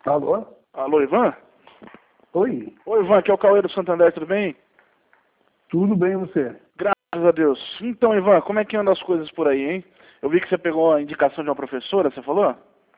Alô? Alô, Ivan? Oi, Oi, Ivan, aqui é o Cauê do Santander, tudo bem? tudo bem você? Graças a Deus. Então, Ivan, como é que andam as coisas por aí, hein? Eu vi que você pegou a indicação de uma professora, você falou?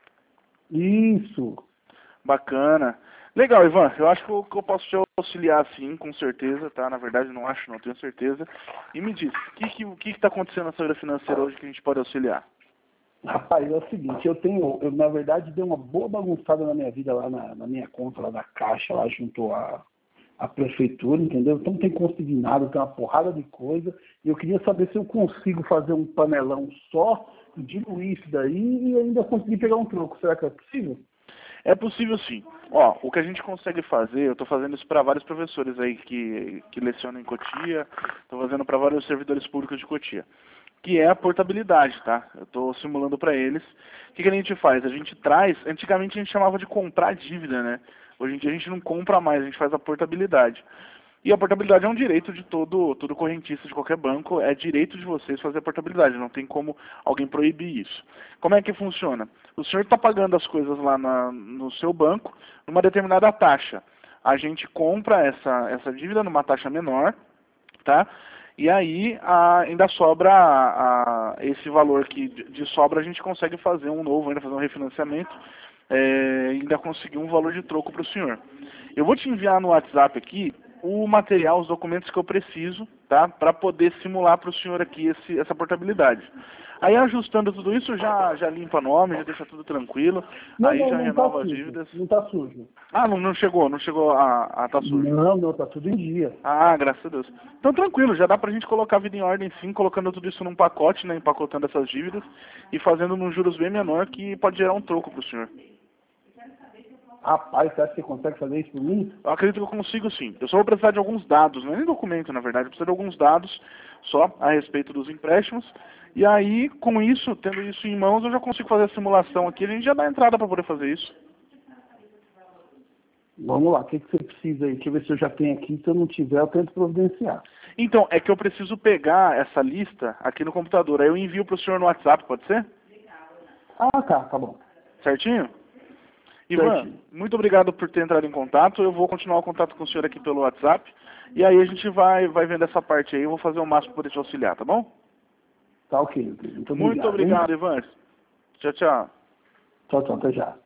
Isso. Bacana. Legal, Ivan, eu acho que eu posso te auxiliar sim, com certeza, tá? Na verdade, não acho, não tenho certeza. E me diz, o que tá acontecendo na sua vida financeira hoje que a gente pode auxiliar? Rapaz, é o seguinte, eu na verdade dei uma boa bagunçada na minha vida lá na minha conta, lá da Caixa, lá junto à prefeitura, entendeu? Então não tem consignado, tem uma porrada de coisa, e eu queria saber se eu consigo fazer um panelão só, diluir isso daí e ainda conseguir pegar um troco. Será que é possível? É possível sim. Ó, o que a gente consegue fazer, eu estou fazendo isso para vários professores aí que lecionam em Cotia, estou fazendo para vários servidores públicos de Cotia, que é a portabilidade, tá? Eu estou simulando para eles. O que a gente faz? A gente traz, antigamente a gente chamava de comprar dívida, né? Hoje em dia a gente não compra mais, a gente faz a portabilidade. E a portabilidade é um direito de todo correntista de qualquer banco, é direito de vocês fazer a portabilidade, não tem como alguém proibir isso. Como é que funciona? O senhor está pagando as coisas lá no seu banco, numa determinada taxa. A gente compra essa dívida numa taxa menor, tá? E aí ainda sobra esse valor que de sobra a gente consegue fazer um novo, ainda fazer um refinanciamento, ainda conseguir um valor de troco para o senhor. Eu vou te enviar no WhatsApp aqui o material, os documentos que eu preciso, tá? Para poder simular para o senhor aqui essa portabilidade. Aí ajustando tudo isso, já limpa nome, já deixa tudo tranquilo, Não, aí não, já não tá renova as sujo, dívidas. não tá sujo. Ah, não chegou a tá sujo. Não, não, tá tudo em dia. Ah, graças a Deus. Então tranquilo, já dá pra gente colocar a vida em ordem sim, colocando tudo isso num pacote, né, empacotando essas dívidas e fazendo num juros bem menor que pode gerar um troco pro senhor. Rapaz, você acha que você consegue fazer isso por mim? Eu acredito que eu consigo sim. Eu só vou precisar de alguns dados, não é nem documento na verdade, eu preciso de alguns dados só a respeito dos empréstimos. E aí, com isso, tendo isso em mãos, eu já consigo fazer a simulação aqui, a gente já dá entrada para poder fazer isso. Vamos lá, o que você precisa aí? Deixa eu ver se eu já tenho aqui. Se eu não tiver, eu tento providenciar. Então, é que eu preciso pegar essa lista aqui no computador, aí eu envio para o senhor no WhatsApp, pode ser? Ah, tá bom. Certinho? Ivan, Certinho. muito obrigado por ter entrado em contato. Eu vou continuar o contato com o senhor aqui pelo WhatsApp. E aí a gente vai vendo essa parte aí. Eu vou fazer o máximo para poder te auxiliar, tá bom? Tá ok, meu querido. Muito Muito obrigado, hein? obrigado, Ivan. Tchau, tchau. Tchau, até já.